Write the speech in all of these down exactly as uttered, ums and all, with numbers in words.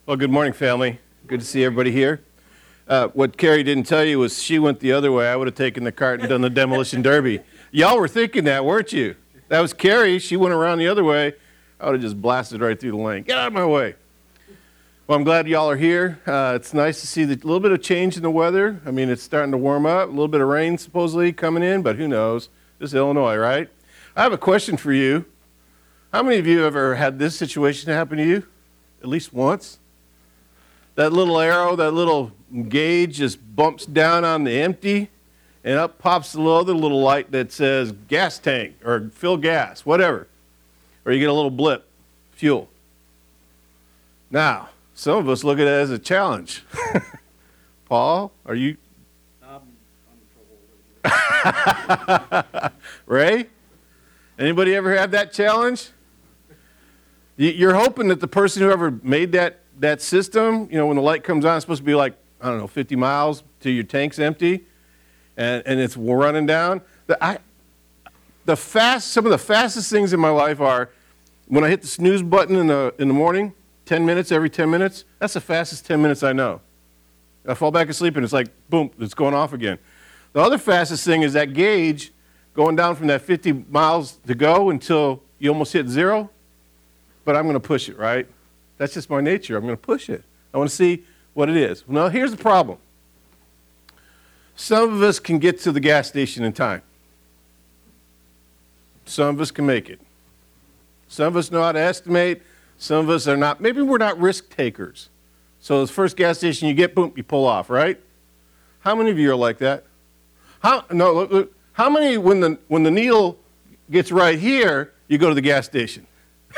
Well, good morning, family. Good to see everybody here. Uh, what Carrie didn't tell you was she went the other way. I would have taken the cart and done the demolition derby. Y'all were thinking that, weren't you? That was Carrie. She went around the other way. I would have just blasted right through the lane. Get out of my way. Well, I'm glad y'all are here. Uh, it's nice to see the little bit of change in the weather. I mean, it's starting to warm up. A little bit of rain supposedly coming in, but who knows? This is Illinois, right? I have a question for you. How many of you have ever had this situation happen to you? At least once? That little arrow, that little gauge just bumps down on the empty, and up pops the other little light that says gas tank or fill gas, whatever. Or you get a little blip, fuel. Now, some of us look at it as a challenge. Paul, are you? Um, I'm in trouble. Ray? Anybody ever had that challenge? You're hoping that the person who ever made that that system, you know, when the light comes on, it's supposed to be like, I don't know, fifty miles till your tank's empty, and, and it's running down. The, I, the fast, some of the fastest things in my life are when I hit the snooze button in the, in the morning, ten minutes, every ten minutes, that's the fastest ten minutes I know. I fall back asleep and it's like, boom, it's going off again. The other fastest thing is that gauge going down from that fifty miles to go until you almost hit zero, but I'm going to push it, right? That's just my nature. I'm going to push it. I want to see what it is. Now, here's the problem. Some of us can get to the gas station in time. Some of us can make it. Some of us know how to estimate. Some of us are not. Maybe we're not risk takers. So the first gas station you get, boom, you pull off, right? How many of you are like that? How, no, look, look, how many, when the, when the needle gets right here, you go to the gas station?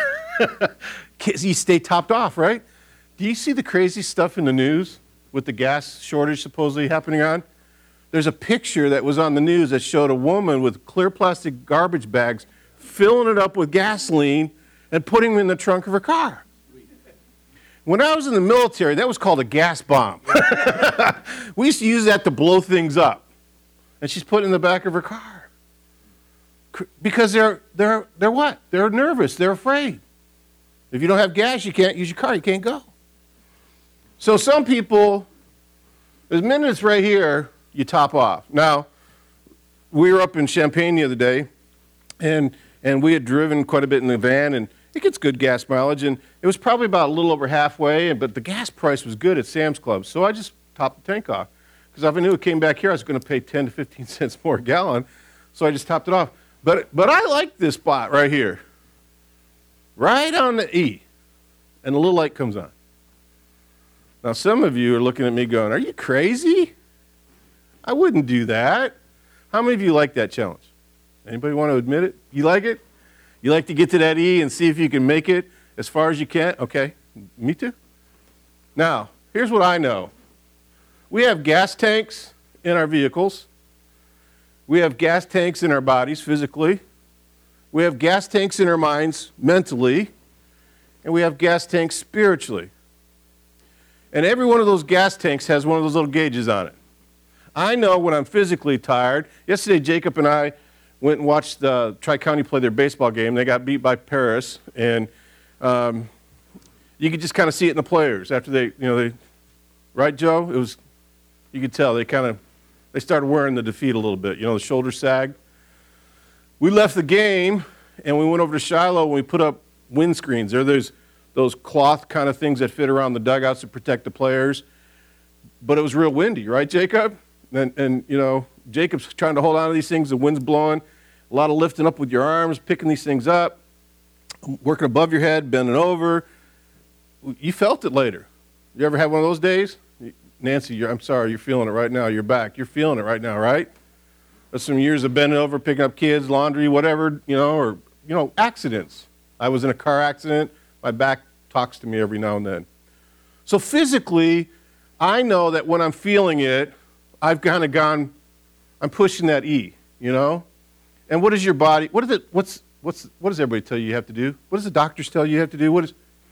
You stay topped off, right? Do you see the crazy stuff in the news with the gas shortage supposedly happening on? There's a picture that was on the news that showed a woman with clear plastic garbage bags filling it up with gasoline and putting them in the trunk of her car. When I was in the military, that was called a gas bomb. We used to use that to blow things up. And she's put it in the back of her car. Because they're, they're, they're what? They're nervous. They're afraid. If you don't have gas, you can't use your car. You can't go. So some people, there's minutes right here, you top off. Now, we were up in Champaign the other day, and and we had driven quite a bit in the van, and it gets good gas mileage, and it was probably about a little over halfway, but the gas price was good at Sam's Club, so I just topped the tank off. Because if I knew it came back here, I was going to pay ten to fifteen cents more a gallon, so I just topped it off. But But I like this spot right here. Right on the E, and the little light comes on. Now, some of you are looking at me going, are you crazy? I wouldn't do that. How many of you like that challenge? Anybody want to admit it? You like it? You like to get to that E and see if you can make it as far as you can? Okay, me too. Now, here's what I know. We have gas tanks in our vehicles. We have gas tanks in our bodies physically. We have gas tanks in our minds mentally, and we have gas tanks spiritually. And every one of those gas tanks has one of those little gauges on it. I know when I'm physically tired. Yesterday, Jacob and I went and watched uh, Tri-County play their baseball game. They got beat by Paris, and um, you could just kind of see it in the players after they, you know, they, right, Joe? It was, you could tell they kind of, they started wearing the defeat a little bit. You know, the shoulders sagged. We left the game, and we went over to Shiloh, and we put up windscreens. There are those, those cloth kind of things that fit around the dugouts to protect the players. But it was real windy, right, Jacob? And, and, you know, Jacob's trying to hold on to these things. The wind's blowing. A lot of lifting up with your arms, picking these things up, working above your head, bending over. You felt it later. You ever had one of those days? Nancy, you're, I'm sorry, you're feeling it right now. You're back. You're feeling it right now, right? That's some years of bending over, picking up kids, laundry, whatever, you know, or, you know, accidents. I was in a car accident. My back talks to me every now and then. So physically, I know that when I'm feeling it, I've kind of gone, I'm pushing that E, you know? And what is your body, what is it, what's, what's, what does everybody tell you you have to do? What does the doctors tell you you have to do? What is,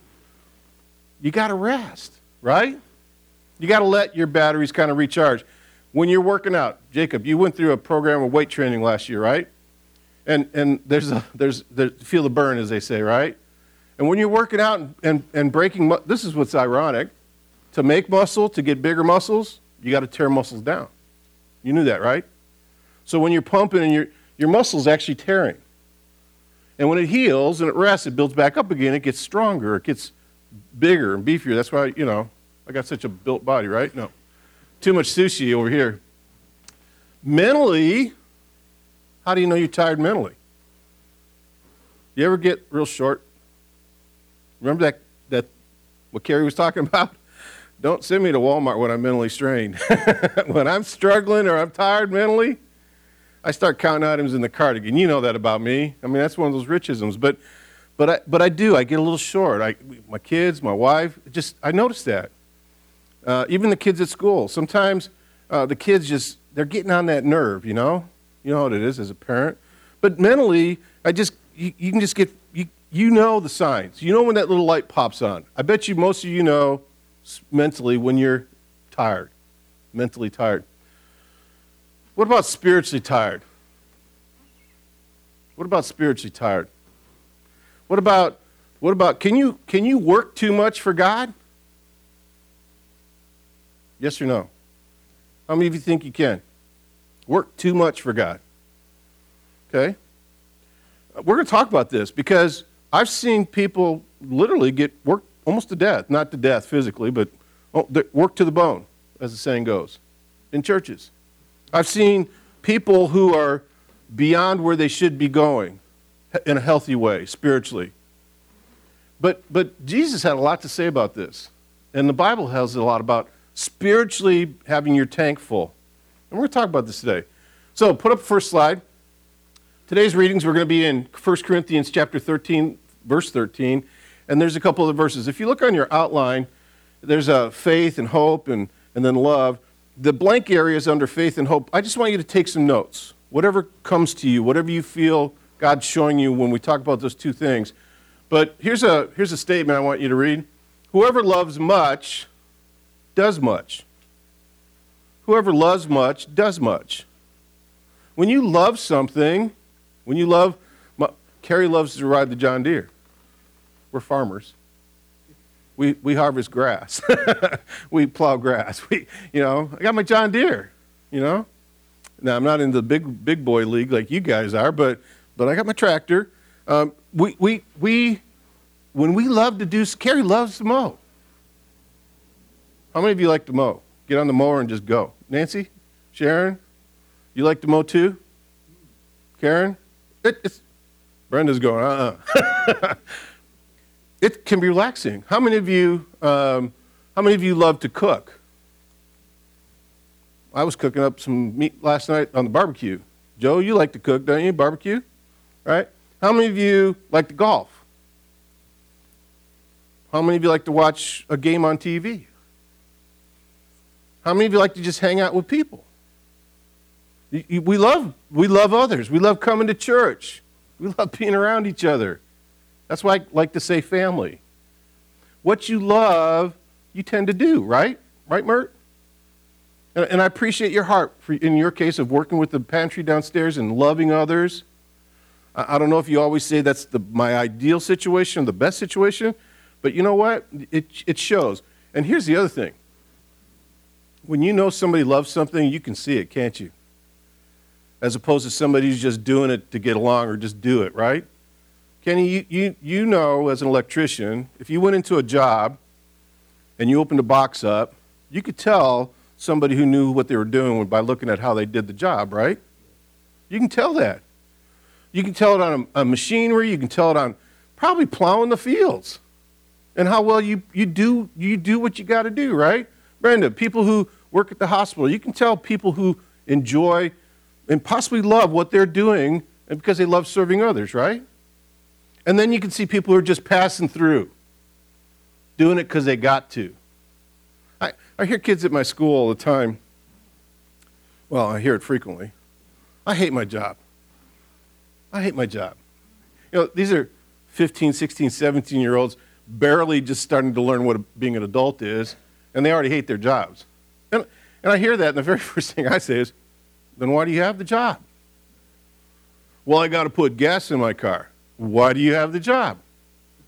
you got to rest, right? You got to let your batteries kind of recharge. When you're working out, Jacob, you went through a program of weight training last year, right? And and there's a there's there, feel the burn, as they say, right? And when you're working out and, and, and breaking, mu- this is what's ironic. To make muscle, to get bigger muscles, you got to tear muscles down. You knew that, right? So when you're pumping and your, your muscle's actually tearing. And when it heals and it rests, it builds back up again, it gets stronger, it gets bigger and beefier. That's why, you know, I got such a built body, right? No. Too much sushi over here. Mentally, how do you know you're tired mentally? You ever get real short? Remember that, that what Carrie was talking about? Don't send me to Walmart when I'm mentally strained. When I'm struggling or I'm tired mentally, I start counting items in the cart again. You know that about me. I mean, that's one of those richisms. But, but, I, but I do. I get a little short. I, my kids, my wife, just I notice that. Uh, even the kids at school. Sometimes uh, the kids just, they're getting on that nerve, you know? You know what it is as a parent. But mentally, I just, you, you can just get, you, you know the signs. You know when that little light pops on. I bet you most of you know mentally when you're tired, mentally tired. What about spiritually tired? What about spiritually tired? What about, what about, can you, can you work too much for God? Yes or no? How many of you think you can? Work too much for God. Okay? We're going to talk about this because I've seen people literally get worked almost to death. Not to death physically, but work to the bone, as the saying goes, in churches. I've seen people who are beyond where they should be going in a healthy way, spiritually. But, but Jesus had a lot to say about this. And the Bible has a lot about spiritually having your tank full. And we're going to talk about this today. So put up the first slide. Today's readings, we're going to be in First Corinthians chapter thirteen, verse thirteen. And there's a couple of verses. If you look on your outline, there's a faith and hope and, and then love. The blank area is under faith and hope. I just want you to take some notes. Whatever comes to you, whatever you feel God's showing you when we talk about those two things. But here's a, here's a statement I want you to read. Whoever loves much does much. Whoever loves much does much. When you love something, when you love, Carrie loves to ride the John Deere. We're farmers. We we harvest grass. We plow grass. We, you know, I got my John Deere, you know. Now, I'm not in the big big boy league like you guys are, but but I got my tractor. Um, we, we, we, when we love to do, Carrie loves to mow. How many of you like to mow? Get on the mower and just go. Nancy? Sharon? You like to mow too? Karen? It, it's, Brenda's going, uh-uh. It can be relaxing. How many of you, um, how many of you love to cook? I was cooking up some meat last night on the barbecue. Joe, you like to cook, don't you? Barbecue, right? How many of you like to golf? How many of you like to watch a game on T V? How many of you like to just hang out with people? You, you, we love, we love others. We love coming to church. We love being around each other. That's why I like to say family. What you love, you tend to do, right? Right, Mert? And, and I appreciate your heart, for, in your case, of working with the pantry downstairs and loving others. I, I don't know if you always say that's the, my ideal situation, the best situation, but you know what? It, it shows. And here's the other thing. When you know somebody loves something, you can see it, can't you? As opposed to somebody who's just doing it to get along or just do it, right? Kenny, you, you, you know as an electrician, if you went into a job and you opened a box up, you could tell somebody who knew what they were doing by looking at how they did the job, right? You can tell that. You can tell it on a, a machinery, you can tell it on probably plowing the fields and how well you, you, do, you do what you got to do, right? Brenda, people who work at the hospital, you can tell people who enjoy and possibly love what they're doing and because they love serving others, right? And then you can see people who are just passing through, doing it because they got to. I, I hear kids at my school all the time. Well, I hear it frequently. I hate my job. I hate my job. You know, these are fifteen, sixteen, seventeen-year-olds barely just starting to learn what being an adult is, and they already hate their jobs. And, and I hear that, and the very first thing I say is, then why do you have the job? Well, I got to put gas in my car. Why do you have the job?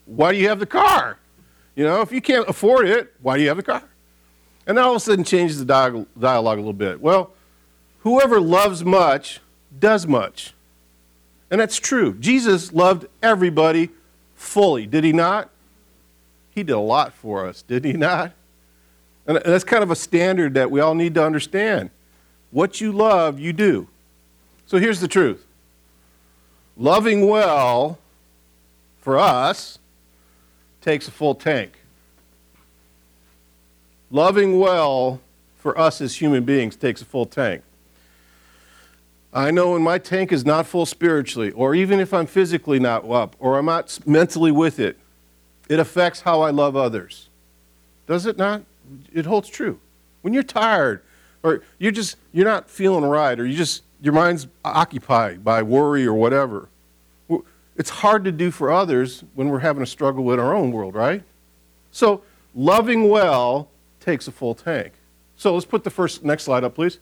why do you have the car? You know, if you can't afford it, why do you have the car? And that all of a sudden changes the dialogue, dialogue a little bit. Well, whoever loves much does much. And that's true. Jesus loved everybody fully, did he not? He did a lot for us, did he not? And that's kind of a standard that we all need to understand. What you love, you do. So here's the truth. Loving well for us takes a full tank. Loving well for us as human beings takes a full tank. I know when my tank is not full spiritually, or even if I'm physically not up, or I'm not mentally with it, it affects how I love others. Does it not? It holds true. When you're tired, or you're just, you're not feeling right, or you just, your mind's occupied by worry or whatever, it's hard to do for others when we're having a struggle in our own world, right? So loving well takes a full tank. So let's put the first, next slide up, please.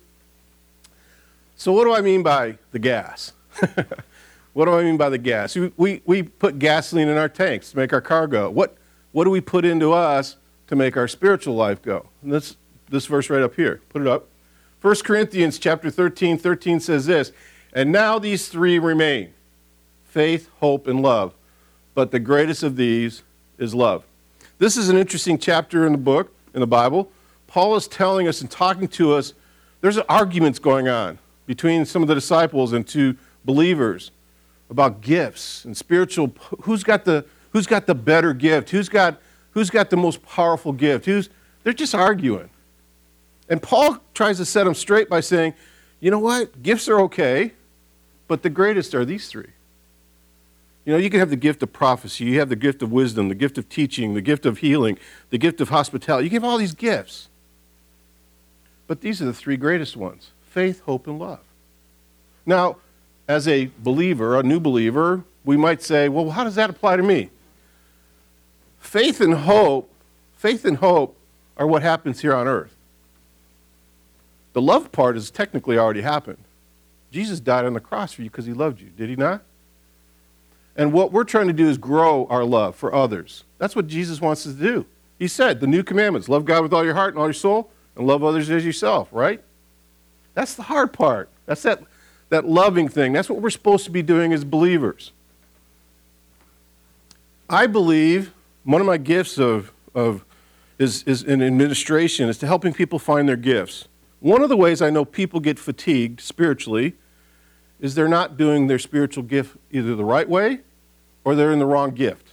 So what do I mean by the gas? What do I mean by the gas? We, we, we put gasoline in our tanks to make our car go. What, what do we put into us to make our spiritual life go? And this, this verse right up here. Put it up. First Corinthians chapter thirteen, thirteen says this, and now these three remain, faith, hope, and love. But the greatest of these is love. This is an interesting chapter in the book, in the Bible. Paul is telling us and talking to us, there's arguments going on between some of the disciples and two believers about gifts and spiritual, who's got the, who's got the better gift, who's got, who's got the most powerful gift, who's, they're just arguing. And Paul tries to set them straight by saying, you know what, gifts are okay, but the greatest are these three. You know, you can have the gift of prophecy, you have the gift of wisdom, the gift of teaching, the gift of healing, the gift of hospitality. You can have all these gifts. But these are the three greatest ones, faith, hope, and love. Now, as a believer, a new believer, we might say, well, how does that apply to me? Faith and hope, faith and hope are what happens here on earth. The love part has technically already happened. Jesus died on the cross for you because he loved you, did he not? And what we're trying to do is grow our love for others. That's what Jesus wants us to do. He said, the new commandments, love God with all your heart and all your soul, and love others as yourself, right? That's the hard part. That's that, that loving thing. That's what we're supposed to be doing as believers. I believe one of my gifts of, of is, is in administration is to helping people find their gifts. One of the ways I know people get fatigued spiritually is they're not doing their spiritual gift either the right way or they're in the wrong gift.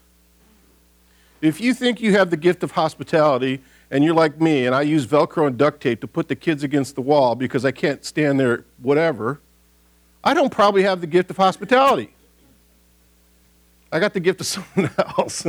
If you think you have the gift of hospitality and you're like me and I use Velcro and duct tape to put the kids against the wall because I can't stand there, whatever, I don't probably have the gift of hospitality. I got the gift of someone else.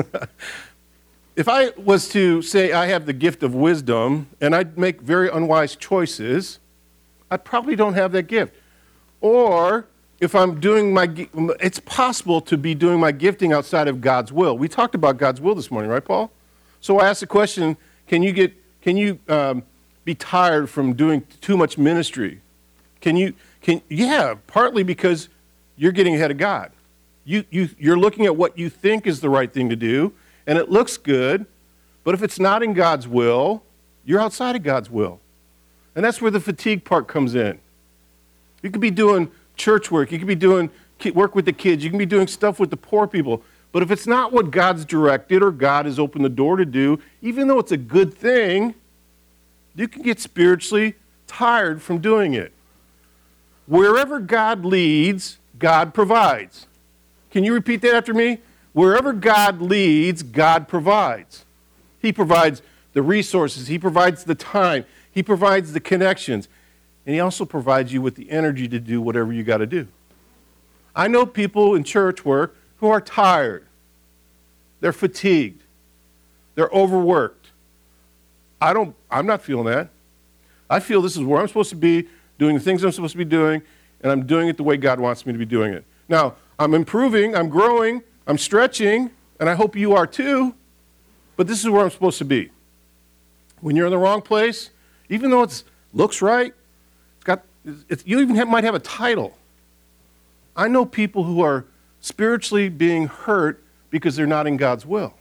If I was to say I have the gift of wisdom and I'd make very unwise choices, I probably don't have that gift. Or if I'm doing my, it's possible to be doing my gifting outside of God's will. We talked about God's will this morning, right, Paul? So I asked the question, can you get, can you um, be tired from doing too much ministry? Can you, can, yeah, partly because you're getting ahead of God. You, you, you're looking at what you think is the right thing to do, and it looks good, but if it's not in God's will, you're outside of God's will. And that's where the fatigue part comes in. You could be doing church work, you could be doing work with the kids, you can be doing stuff with the poor people, but if it's not what God's directed or God has opened the door to do, even though it's a good thing, you can get spiritually tired from doing it. Wherever God leads, God provides. Can you repeat that after me? Wherever God leads, God provides. He provides the resources, he provides the time, he provides the connections. And he also provides you with the energy to do whatever you got to do. I know people in church work who are tired. They're fatigued. They're overworked. I don't, I'm not feeling that. I feel this is where I'm supposed to be, doing the things I'm supposed to be doing, and I'm doing it the way God wants me to be doing it. Now, I'm improving, I'm growing, I'm stretching, and I hope you are too, but this is where I'm supposed to be. When you're in the wrong place, even though it looks right, Got, it's, you even have, might have a title. I know people who are spiritually being hurt because they're not in God's will.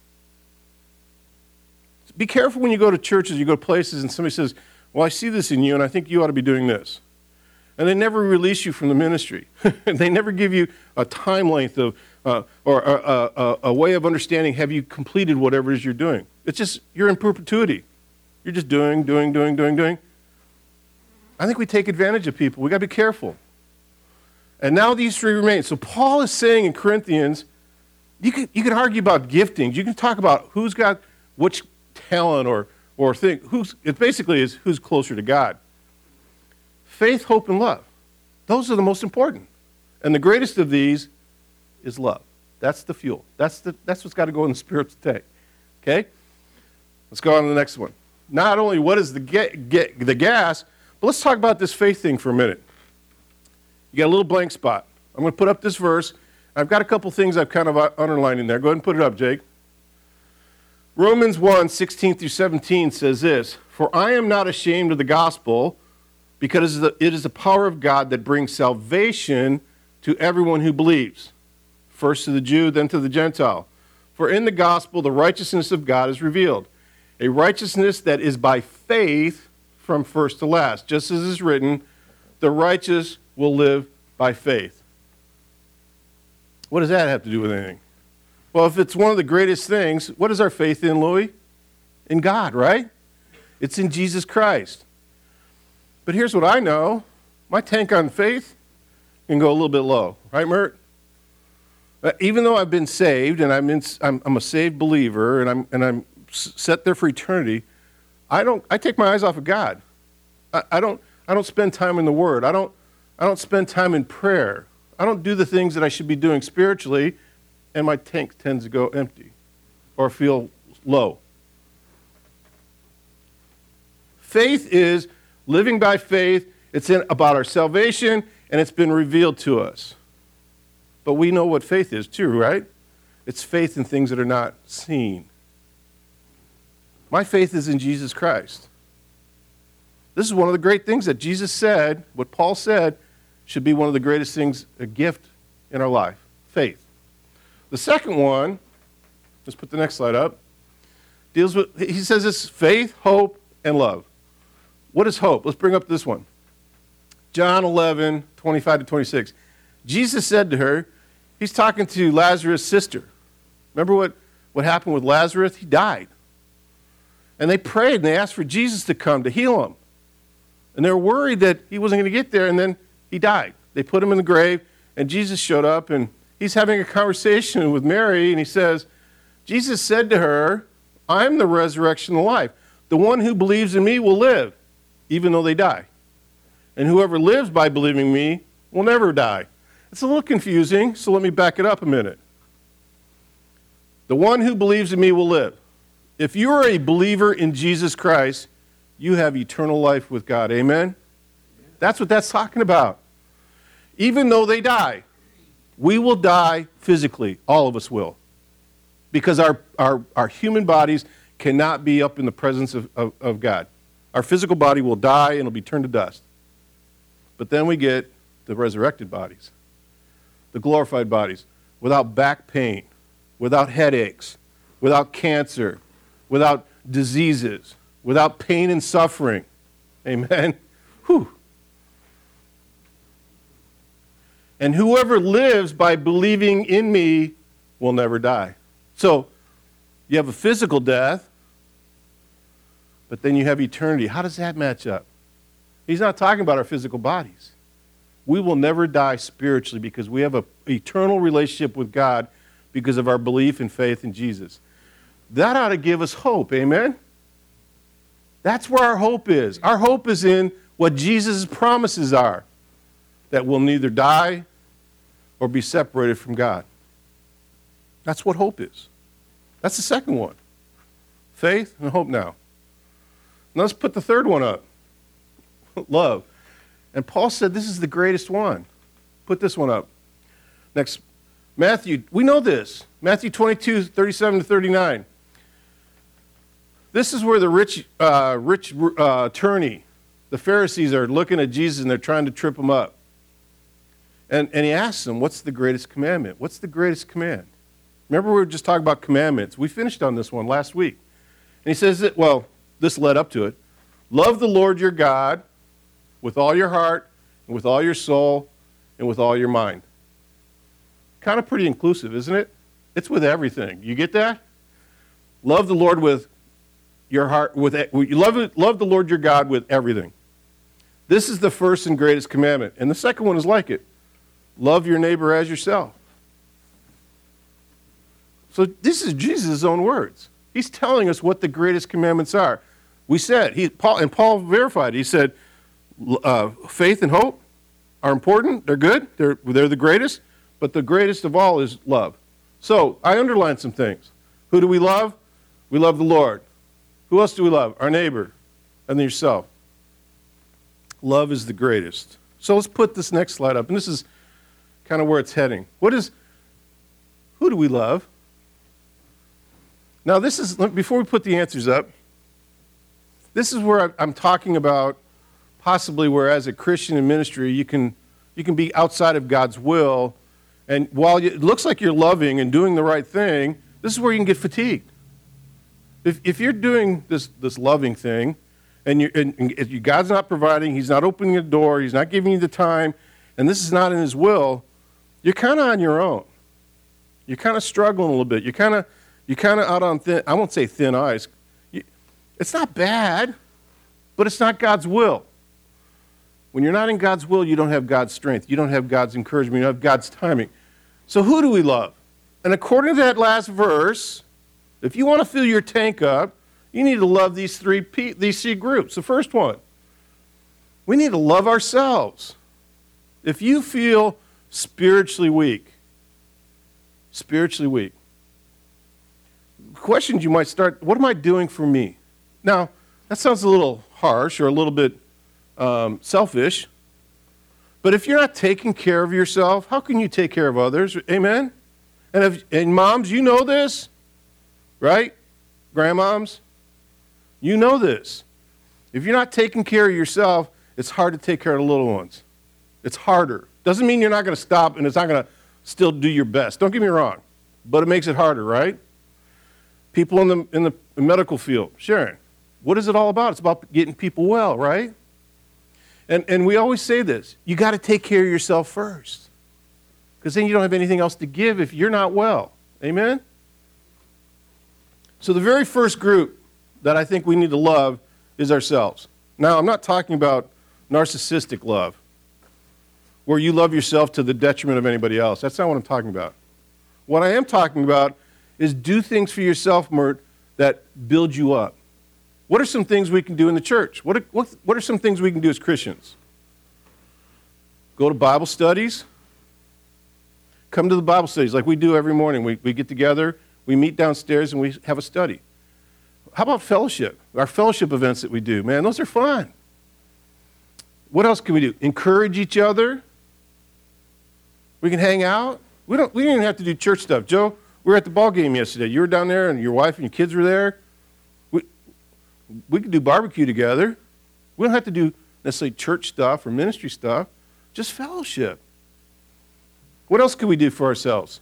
Be careful when you go to churches, you go to places, and somebody says, well, I see this in you, and I think you ought to be doing this. And they never release you from the ministry. They never give you a time length of, uh, or a, a, a, a way of understanding, have you completed whatever it is you're doing? It's just, you're in perpetuity. You're just doing, doing, doing, doing, doing. I think we take advantage of people. We got to be careful. And now these three remain. So Paul is saying in Corinthians, you can, you can argue about giftings. You can talk about who's got which talent or, or thing. Who's, it basically is who's closer to God. Faith, hope, and love. Those are the most important. And the greatest of these is love. That's the fuel. That's, the, that's what's got to go in the spiritual tank. Okay? Let's go on to the next one. Not only what is the, get, get, the gas, but let's talk about this faith thing for a minute. You got a little blank spot. I'm going to put up this verse. I've got a couple things I've kind of underlined in there. Go ahead and put it up, Jake. Romans one, sixteen through seventeen says this, for I am not ashamed of the gospel, because it is the power of God that brings salvation to everyone who believes, first to the Jew, then to the Gentile. For in the gospel the righteousness of God is revealed, a righteousness that is by faith from first to last. Just as is written, the righteous will live by faith. What does that have to do with anything? Well, if it's one of the greatest things, what is our faith in, Louis? In God, right? It's in Jesus Christ. But here's what I know. My tank on faith can go a little bit low. Right, Mert? Uh, even though I've been saved, and I'm, in, I'm, I'm a saved believer, and I'm, and I'm set there for eternity, I don't. I take my eyes off of God. I, I don't. I don't spend time in the Word. I don't. I don't spend time in prayer. I don't do the things that I should be doing spiritually, and my tank tends to go empty or feel low. Faith is living by faith. It's in, about our salvation, and it's been revealed to us. But we know what faith is too, right? It's faith in things that are not seen. My faith is in Jesus Christ. This is one of the great things that Jesus said, what Paul said, should be one of the greatest things, a gift in our life, faith. The second one, let's put the next slide up, deals with, he says it's faith, hope, and love. What is hope? Let's bring up this one. John eleven, twenty-five to twenty-six. Jesus said to her, he's talking to Lazarus' sister. Remember what, what happened with Lazarus? He died. And they prayed and they asked for Jesus to come to heal him. And they were worried that he wasn't going to get there, and then he died. They put him in the grave, and Jesus showed up, and he's having a conversation with Mary, and he says, Jesus said to her, I'm the resurrection and life. The one who believes in me will live, even though they die. And whoever lives by believing me will never die. It's a little confusing, so let me back it up a minute. The one who believes in me will live. If you are a believer in Jesus Christ, you have eternal life with God. Amen? That's what that's talking about. Even though they die, we will die physically. All of us will. Because our, our, our human bodies cannot be up in the presence of, of, of God. Our physical body will die and it'll be turned to dust. But then we get the resurrected bodies, the glorified bodies, without back pain, without headaches, without cancer, without diseases, without pain and suffering. Amen? Whew. And whoever lives by believing in me will never die. So, you have a physical death, but then you have eternity. How does that match up? He's not talking about our physical bodies. We will never die spiritually because we have an eternal relationship with God because of our belief and faith in Jesus. That ought to give us hope, amen? That's where our hope is. Our hope is in what Jesus' promises are, that we'll neither die or be separated from God. That's what hope is. That's the second one. Faith and hope now. Now let's put the third one up. Love. And Paul said this is the greatest one. Put this one up. Next. Matthew, we know this. Matthew twenty-two, thirty-seven to thirty-nine. This is where the rich, uh, rich uh, attorney, the Pharisees are looking at Jesus and they're trying to trip him up. And, and he asks them, what's the greatest commandment? What's the greatest command? Remember we were just talking about commandments. We finished on this one last week. And he says that, well, this led up to it. Love the Lord your God with all your heart, and with all your soul, and with all your mind. Kind of pretty inclusive, isn't it? It's with everything. You get that? Love the Lord with your heart, with you love, love the Lord your God with everything. This is the first and greatest commandment. And the second one is like it. Love your neighbor as yourself. So this is Jesus' own words. He's telling us what the greatest commandments are. We said, he, Paul, and Paul verified, he said, uh, faith and hope are important. They're good. They're, they're the greatest. But the greatest of all is love. So I underlined some things. Who do we love? We love the Lord. Who else do we love? Our neighbor and yourself. Love is the greatest. So let's put this next slide up. And this is kind of where it's heading. What is, who do we love? Now this is, before we put the answers up, this is where I'm talking about possibly where as a Christian in ministry you can, you can be outside of God's will. And while it looks like you're loving and doing the right thing, this is where you can get fatigued. If, if you're doing this, this loving thing, and, you're, and, and God's not providing, he's not opening the door, he's not giving you the time, and this is not in his will, you're kind of on your own. You're kind of struggling a little bit. You're kind of you're kind of out on thin, I won't say thin ice. You, it's not bad, but it's not God's will. When you're not in God's will, you don't have God's strength. You don't have God's encouragement. You don't have God's timing. So who do we love? And according to that last verse, if you want to fill your tank up, you need to love these three, these three groups. The first one, we need to love ourselves. If you feel spiritually weak, spiritually weak, questions you might start, what am I doing for me? Now, that sounds a little harsh or a little bit um, selfish, but if you're not taking care of yourself, how can you take care of others? Amen? And, if, and moms, you know this, right? Grandmoms, you know this. If you're not taking care of yourself, it's hard to take care of the little ones. It's harder. Doesn't mean you're not going to stop and it's not going to still do your best. Don't get me wrong, but it makes it harder, right? People in the in the medical field, Sharon, what is it all about? It's about getting people well, right? And and we always say this, you got to take care of yourself first, because then you don't have anything else to give if you're not well. Amen? So the very first group that I think we need to love is ourselves. Now, I'm not talking about narcissistic love, where you love yourself to the detriment of anybody else. That's not what I'm talking about. What I am talking about is do things for yourself, Mert, that build you up. What are some things we can do in the church? What are, what, what are some things we can do as Christians? Go to Bible studies. Come to the Bible studies like we do every morning. We, we get together, we meet downstairs, and we have a study. How about fellowship? Our fellowship events that we do, man, those are fun. What else can we do? Encourage each other. We can hang out. We don't. We didn't even have to do church stuff. Joe, we were at the ball game yesterday. You were down there, and your wife and your kids were there. We we could do barbecue together. We don't have to do necessarily church stuff or ministry stuff. Just fellowship. What else can we do for ourselves?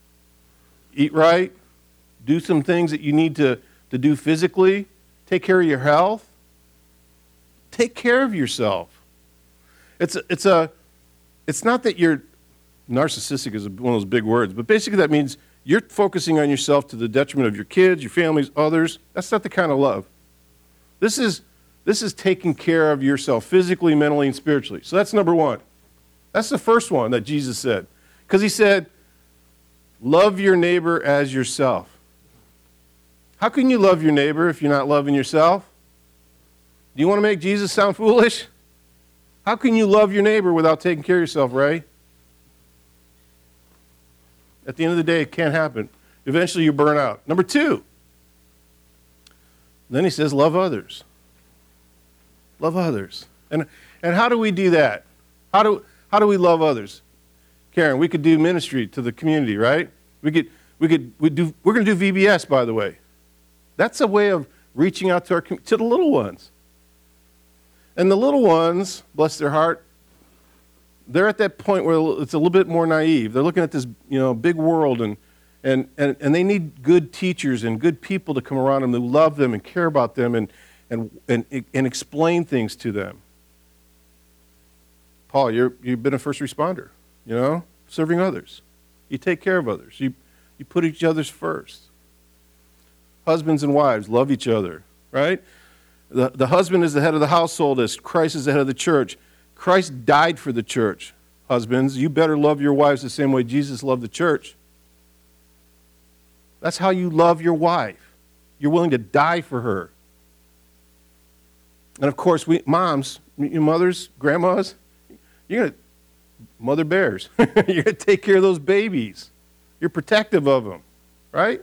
Eat right. Do some things that you need to, to do physically. Take care of your health. Take care of yourself. It's a, it's a, it's not that you're, narcissistic is one of those big words, but basically that means you're focusing on yourself to the detriment of your kids, your families, others. That's not the kind of love. This is, this is taking care of yourself physically, mentally, and spiritually. So that's number one. That's the first one that Jesus said. Because he said, love your neighbor as yourself. How can you love your neighbor if you're not loving yourself? Do you want to make Jesus sound foolish? How can you love your neighbor without taking care of yourself, Ray? At the end of the day, it can't happen. Eventually you burn out. Number two, then he says, love others. Love others. And, and how do we do that? How do, how do we love others? Karen, we could do ministry to the community, right? We could, we could, we do, we're going to do V B S, by the way. That's a way of reaching out to our, to the little ones. And the little ones, bless their heart, they're at that point where it's a little bit more naive. They're looking at this, you know, big world, and, And, and, and they need good teachers and good people to come around them who love them and care about them and, and, and, and explain things to them. Paul, you're, you've been a first responder, you know, serving others. You take care of others. You, you put each other's first. Husbands and wives love each other, right? The, the husband is the head of the household as Christ is the head of the church. Christ died for the church. Husbands, you better love your wives the same way Jesus loved the church. That's how you love your wife. You're willing to die for her. And of course, we moms, you mothers, grandmas, you're going to mother bears. You're going to take care of those babies. You're protective of them, right?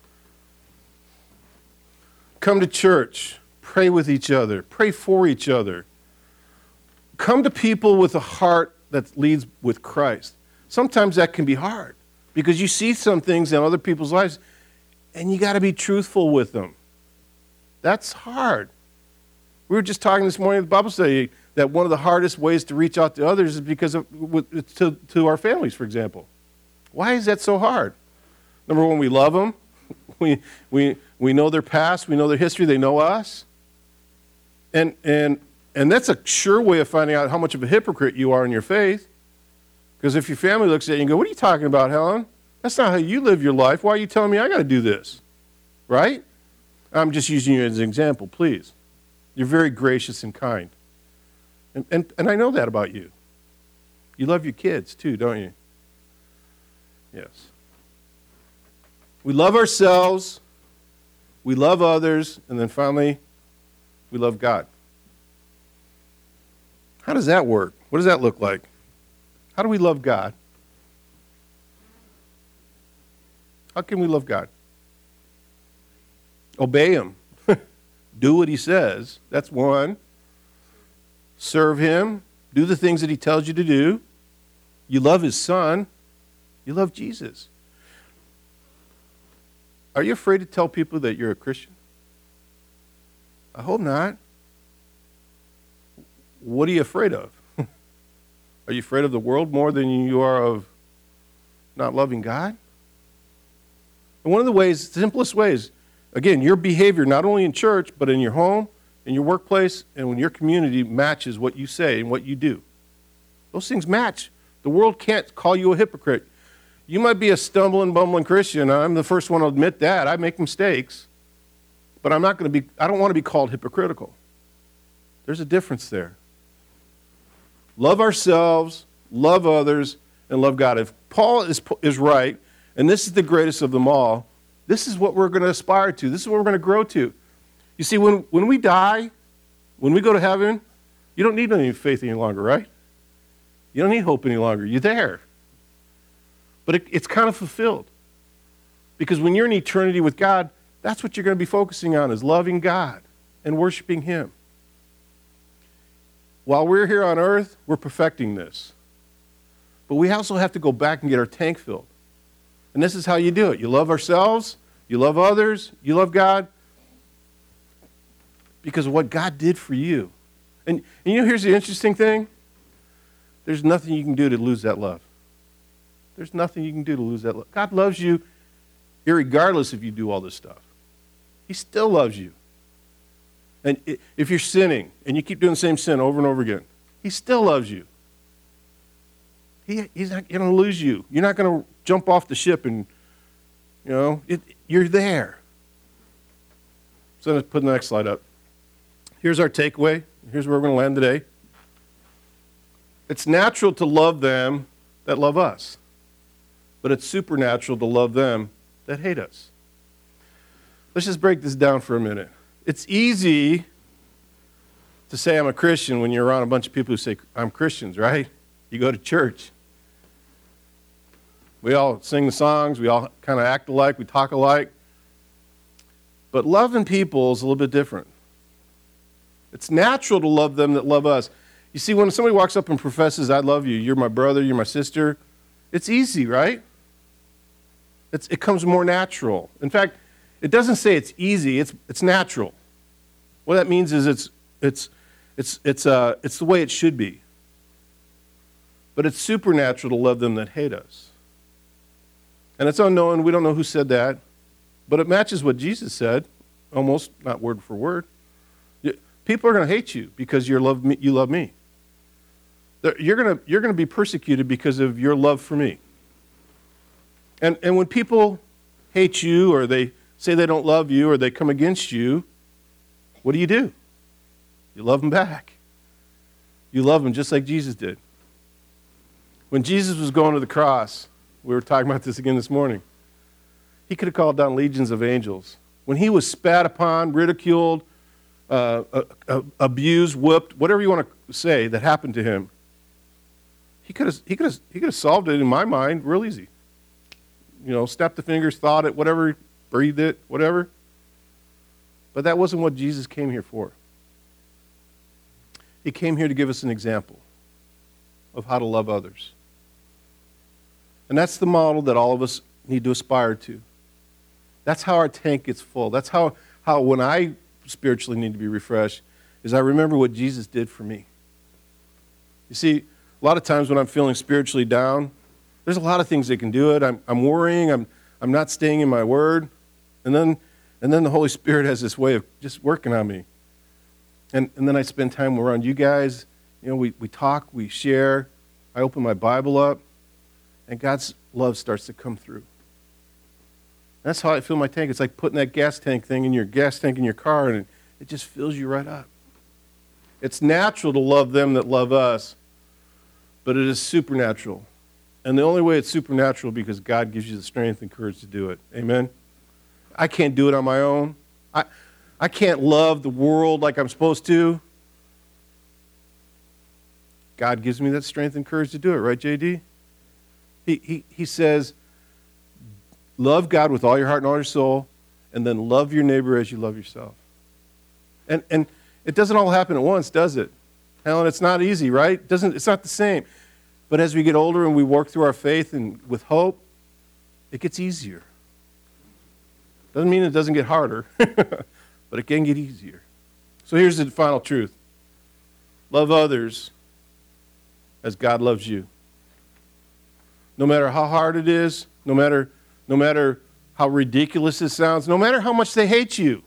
Come to church. Pray with each other. Pray for each other. Come to people with a heart that leads with Christ. Sometimes that can be hard because you see some things in other people's lives and you got to be truthful with them. That's hard. We were just talking this morning at the Bible study that one of the hardest ways to reach out to others is because of to, to our families, for example. Why is that so hard? Number one, we love them. We, we, we know their past. We know their history. They know us. And, and, and that's a sure way of finding out how much of a hypocrite you are in your faith. Because if your family looks at you and go, what are you talking about, Helen? That's not how you live your life. Why are you telling me I got to do this? Right? I'm just using you as an example, please. You're very gracious and kind. And, and, and I know that about you. You love your kids too, don't you? Yes. We love ourselves, we love others, and then finally, we love God. How does that work? What does that look like? How do we love God? How can we love God? Obey Him. Do what He says. That's one. Serve Him. Do the things that He tells you to do. You love His Son. You love Jesus. Are you afraid to tell people that you're a Christian? I hope not. What are you afraid of? Are you afraid of the world more than you are of not loving God? And one of the ways, simplest ways, again, your behavior, not only in church, but in your home, in your workplace, and when your community matches what you say and what you do. Those things match. The world can't call you a hypocrite. You might be a stumbling, bumbling Christian. I'm the first one to admit that. I make mistakes. But I'm not going to be, I don't want to be called hypocritical. There's a difference there. Love ourselves, love others, and love God. If Paul is, is right, and this is the greatest of them all, this is what we're going to aspire to. This is what we're going to grow to. You see, when, when we die, when we go to heaven, you don't need any faith any longer, right? You don't need hope any longer. You're there. But it, it's kind of fulfilled. Because when you're in eternity with God, that's what you're going to be focusing on, is loving God and worshiping Him. While we're here on earth, we're perfecting this. But we also have to go back and get our tank filled. And this is how you do it. You love ourselves, you love others, you love God, because of what God did for you. And, and you know, here's the interesting thing. There's nothing you can do to lose that love. There's nothing you can do to lose that love. God loves you irregardless if you do all this stuff. He still loves you. And if you're sinning and you keep doing the same sin over and over again, He still loves you. He, he's not going to lose you. You're not going to jump off the ship and, you know, it, you're there. So let's put the next slide up. Here's our takeaway. Here's where we're going to land today. It's natural to love them that love us, but it's supernatural to love them that hate us. Let's just break this down for a minute. It's easy to say I'm a Christian when you're around a bunch of people who say I'm Christians, right? You go to church. We all sing the songs. We all kind of act alike. We talk alike. But loving people is a little bit different. It's natural to love them that love us. You see, when somebody walks up and professes, I love you, you're my brother, you're my sister, it's easy, right? It's, it comes more natural. In fact, it doesn't say it's easy, it's, it's natural. What that means is it's, it's, it's, it's, uh, it's the way it should be. But it's supernatural to love them that hate us. And it's unknown. We don't know who said that. But it matches what Jesus said, almost, not word for word. People are going to hate you because you love me. You love me. You're going to, you're going to be persecuted because of your love for me. And, and when people hate you, or they say they don't love you, or they come against you, what do you do? You love them back. You love them just like Jesus did. When Jesus was going to the cross, we were talking about this again this morning, he could have called down legions of angels. When he was spat upon, ridiculed, uh, uh, uh, abused, whooped, whatever you want to say that happened to him, he could have he could have he could have solved it in my mind real easy. You know, snapped the fingers, thought it, whatever, breathed it, whatever. But that wasn't what Jesus came here for. He came here to give us an example of how to love others. And that's the model that all of us need to aspire to. That's how our tank gets full. That's how, how when I spiritually need to be refreshed, is I remember what Jesus did for me. You see, a lot of times when I'm feeling spiritually down, there's a lot of things that can do it. I'm, I'm worrying. I'm, I'm not staying in my word. And then, and then the Holy Spirit has this way of just working on me. And, and then I spend time around you guys. You know, we, we talk, we share. I open my Bible up, and God's love starts to come through. That's how I fill my tank. It's like putting that gas tank thing in your gas tank in your car, and it, it just fills you right up. It's natural to love them that love us, but it is supernatural. And the only way it's supernatural because God gives you the strength and courage to do it. Amen? I can't do it on my own. I, I can't love the world like I'm supposed to. God gives me that strength and courage to do it, right, J D? He, he, he says, love God with all your heart and all your soul, and then love your neighbor as you love yourself. And, and it doesn't all happen at once, does it? Helen, it's not easy, right? It doesn't, it's not the same. But as we get older and we work through our faith and with hope, it gets easier. Doesn't mean it doesn't get harder, but it can get easier. So here's the final truth. Love others as God loves you. No matter how hard it is, no matter, no matter how ridiculous it sounds, no matter how much they hate you.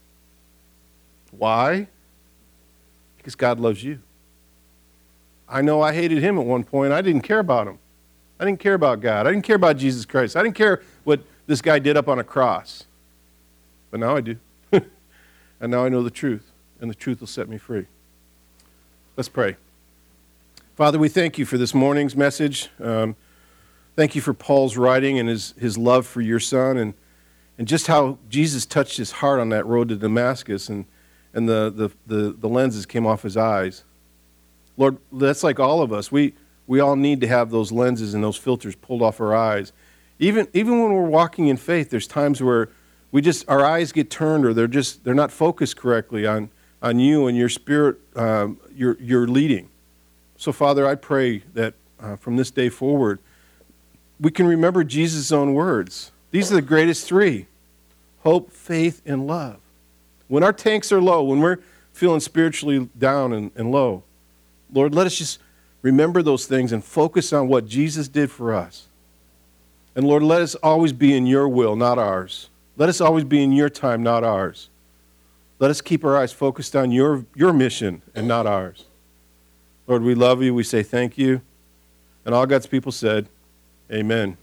Why? Because God loves you. I know I hated him at one point. I didn't care about him. I didn't care about God. I didn't care about Jesus Christ. I didn't care what this guy did up on a cross. But now I do. And now I know the truth, and the truth will set me free. Let's pray. Father, we thank you for this morning's message. Um, thank you for Paul's writing and his, his love for your son, and, and just how Jesus touched his heart on that road to Damascus, and, and the, the, the, the lenses came off his eyes. Lord, that's like all of us. We, we all need to have those lenses and those filters pulled off our eyes. Even, even when we're walking in faith, there's times where we just, our eyes get turned, or they're just, they're not focused correctly on, on you and your spirit, um, your, your leading. So, Father, I pray that uh, from this day forward, we can remember Jesus' own words. These are the greatest three: hope, faith, and love. When our tanks are low, when we're feeling spiritually down and, and low, Lord, let us just remember those things and focus on what Jesus did for us. And Lord, let us always be in your will, not ours. Let us always be in your time, not ours. Let us keep our eyes focused on your, your mission and not ours. Lord, we love you. We say thank you. And all God's people said, amen.